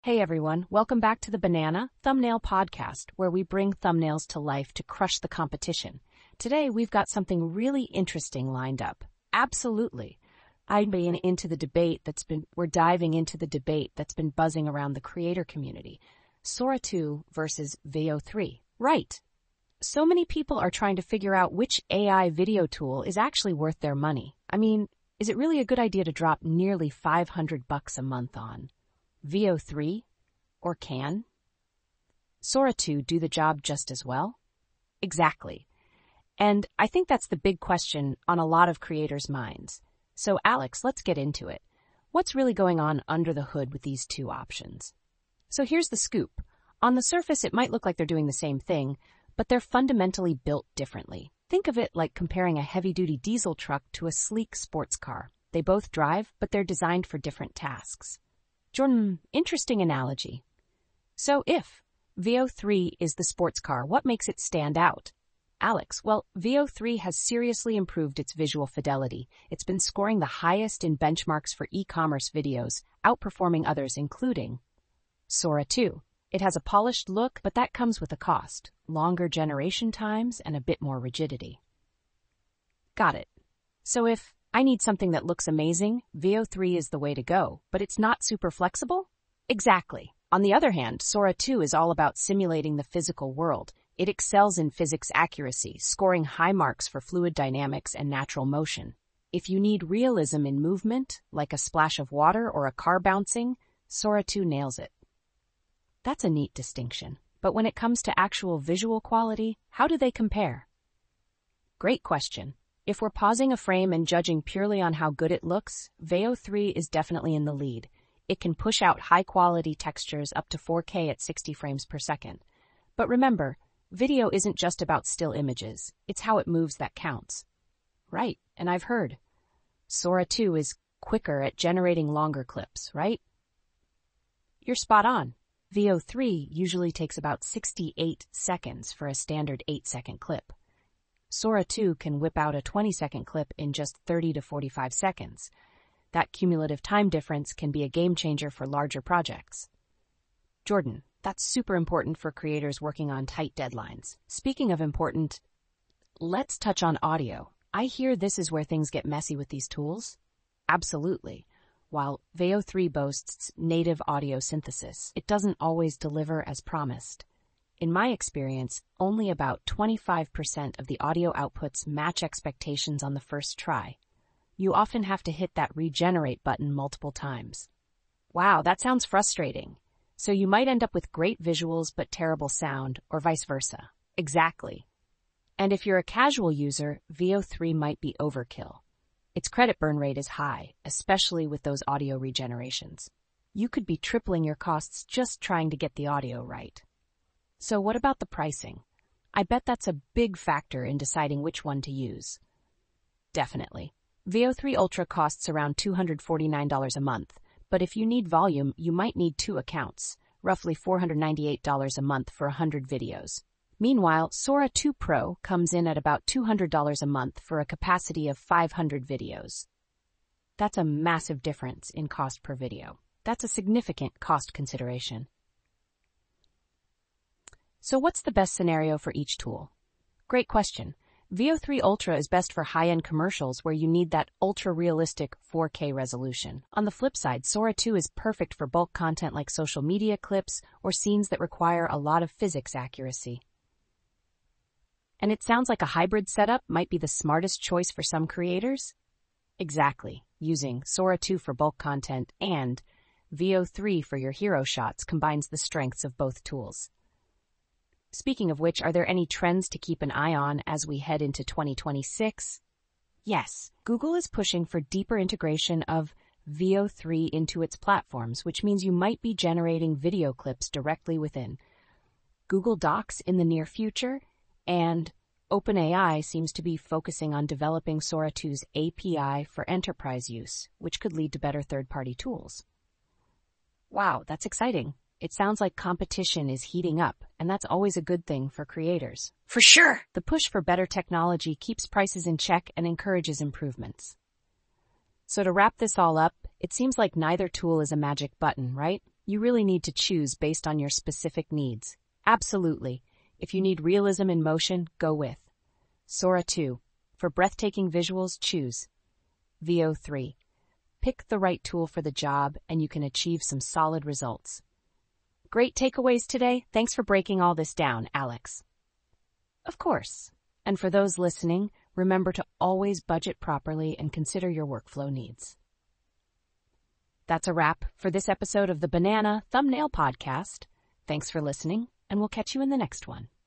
Hey everyone, welcome back to the Banana Thumbnail Podcast, where we bring thumbnails to life to crush the competition. Today we've got something really interesting lined up. Absolutely. We're diving into the debate that's been buzzing around the creator community. Sora 2 versus Veo 3. Right. So many people are trying to figure out which AI video tool is actually worth their money. I mean, is it really a good idea to drop nearly $500 a month on Veo 3? Or can Sora 2 do the job just as well? Exactly. And I think that's the big question on a lot of creators' minds. So Alex, let's get into it. What's really going on under the hood with these two options? So here's the scoop. On the surface, it might look like they're doing the same thing, but they're fundamentally built differently. Think of it like comparing a heavy-duty diesel truck to a sleek sports car. They both drive, but they're designed for different tasks. Jordan, interesting analogy. So if Veo 3 is the sports car, what makes it stand out? Alex, well, Veo 3 has seriously improved its visual fidelity. It's been scoring the highest in benchmarks for e-commerce videos, outperforming others including Sora 2. It has a polished look, but that comes with a cost, longer generation times and a bit more rigidity. Got it. So if I need something that looks amazing, Veo 3 is the way to go, but it's not super flexible? Exactly. On the other hand, Sora 2 is all about simulating the physical world. It excels in physics accuracy, scoring high marks for fluid dynamics and natural motion. If you need realism in movement, like a splash of water or a car bouncing, Sora 2 nails it. That's a neat distinction. But when it comes to actual visual quality, how do they compare? Great question. If we're pausing a frame and judging purely on how good it looks, Veo 3 is definitely in the lead. It can push out high-quality textures up to 4K at 60 frames per second. But remember, video isn't just about still images. It's how it moves that counts. Right, and I've heard Sora 2 is quicker at generating longer clips, right? You're spot on. Veo 3 usually takes about 68 seconds for a standard 8-second clip. Sora 2 can whip out a 20-second clip in just 30 to 45 seconds. That cumulative time difference can be a game changer for larger projects. Jordan, that's super important for creators working on tight deadlines. Speaking of important, let's touch on audio. I hear this is where things get messy with these tools. Absolutely. While Veo 3 boasts native audio synthesis, it doesn't always deliver as promised. In my experience, only about 25% of the audio outputs match expectations on the first try. You often have to hit that regenerate button multiple times. Wow, that sounds frustrating. So you might end up with great visuals but terrible sound, or vice versa. Exactly. And if you're a casual user, Veo 3 might be overkill. Its credit burn rate is high, especially with those audio regenerations. You could be tripling your costs just trying to get the audio right. So what about the pricing? I bet that's a big factor in deciding which one to use. Definitely. Veo 3 Ultra costs around $249 a month, but if you need volume, you might need 2 accounts, roughly $498 a month for 100 videos. Meanwhile, Sora 2 Pro comes in at about $200 a month for a capacity of 500 videos. That's a massive difference in cost per video. That's a significant cost consideration. So what's the best scenario for each tool? Great question. Veo 3 Ultra is best for high-end commercials where you need that ultra-realistic 4K resolution. On the flip side, Sora 2 is perfect for bulk content like social media clips or scenes that require a lot of physics accuracy. And it sounds like a hybrid setup might be the smartest choice for some creators? Exactly. Using Sora 2 for bulk content and Veo 3 for your hero shots combines the strengths of both tools. Speaking of which, are there any trends to keep an eye on as we head into 2026? Yes, Google is pushing for deeper integration of Veo 3 into its platforms, which means you might be generating video clips directly within Google Docs in the near future, and OpenAI seems to be focusing on developing Sora 2's API for enterprise use, which could lead to better third-party tools. Wow, that's exciting. It sounds like competition is heating up, and that's always a good thing for creators. For sure. The push for better technology keeps prices in check and encourages improvements. So to wrap this all up, it seems like neither tool is a magic button, right? You really need to choose based on your specific needs. Absolutely. If you need realism in motion, go with Sora 2. For breathtaking visuals, choose Veo 3. Pick the right tool for the job and you can achieve some solid results. Great takeaways today. Thanks for breaking all this down, Alex. Of course. And for those listening, remember to always budget properly and consider your workflow needs. That's a wrap for this episode of the Banana Thumbnail Podcast. Thanks for listening, and we'll catch you in the next one.